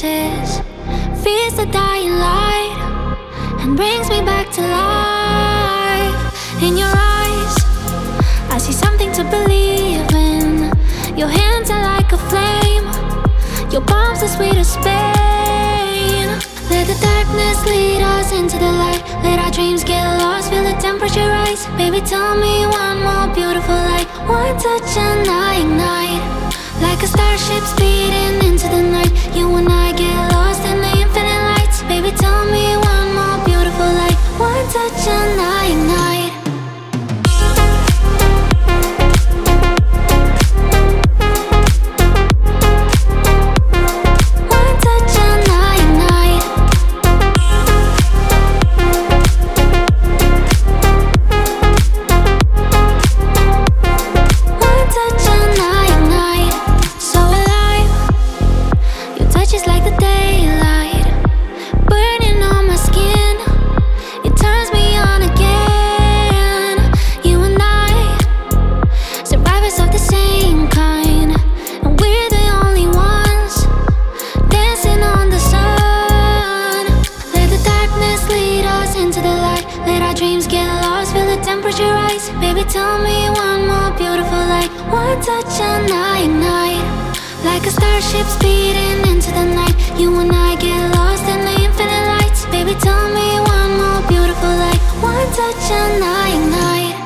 kisses feeds the dying light and brings me back to life. In your eyes, I see something to believe in. Your hands are like a flame, your palms are sweet as Spain. Let the darkness lead us into the light. Let our dreams get lost, feel the temperature rise. Baby, tell me one more beautiful light. One touch and I ignite, like a starship speeding into the night. You and I get lost in the infinite lights. Baby, tell me one more beautiful light. One touch and I ignite. Temperature rise, baby, tell me one more beautiful light. One touch and I ignite, like a starship speeding into the night. You and I get lost in the infinite lights. Baby, tell me one more beautiful light. One touch and I ignite.